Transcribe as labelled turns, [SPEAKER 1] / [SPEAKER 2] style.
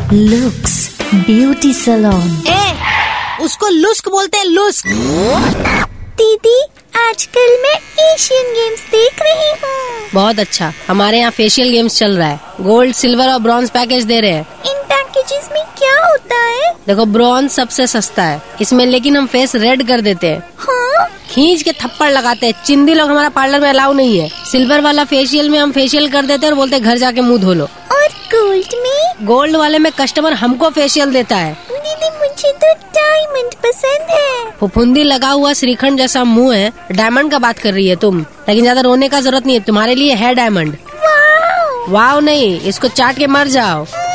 [SPEAKER 1] Looks beauty salon.
[SPEAKER 2] उसको लुस्क बोलते हैं, लुस्क।
[SPEAKER 3] दीदी आजकल मैं एशियन गेम्स देख रही हूँ।
[SPEAKER 2] बहुत अच्छा, हमारे यहाँ फेशियल गेम्स चल रहा है। गोल्ड, सिल्वर और ब्रॉन्ज पैकेज दे रहे हैं।
[SPEAKER 3] इन पैकेजेस में क्या होता है?
[SPEAKER 2] देखो, ब्रॉन्ज सबसे सस्ता है इसमें, लेकिन हम फेस रेड कर देते हैं।
[SPEAKER 3] हाँ?
[SPEAKER 2] खींच के थप्पड़ लगाते हैं। चिंदी लोग हमारा पार्लर में अलाउ नहीं है। सिल्वर वाला फेशियल में हम फेशियल कर देते हैं और बोलते हैं घर जाके मुंह धो लो।
[SPEAKER 3] और गोल्ड में?
[SPEAKER 2] गोल्ड वाले में कस्टमर हमको फेशियल देता है।
[SPEAKER 3] दीदी मुझे तो डायमंड पसंद है।
[SPEAKER 2] फुफुंदी लगा हुआ श्रीखंड जैसा मुंह है। डायमंड का बात कर रही है तुम, लेकिन ज्यादा रोने का जरूरत नहीं है, तुम्हारे लिए है डायमंड।
[SPEAKER 3] वाव!
[SPEAKER 2] वाव नहीं, इसको चाट के मर जाओ।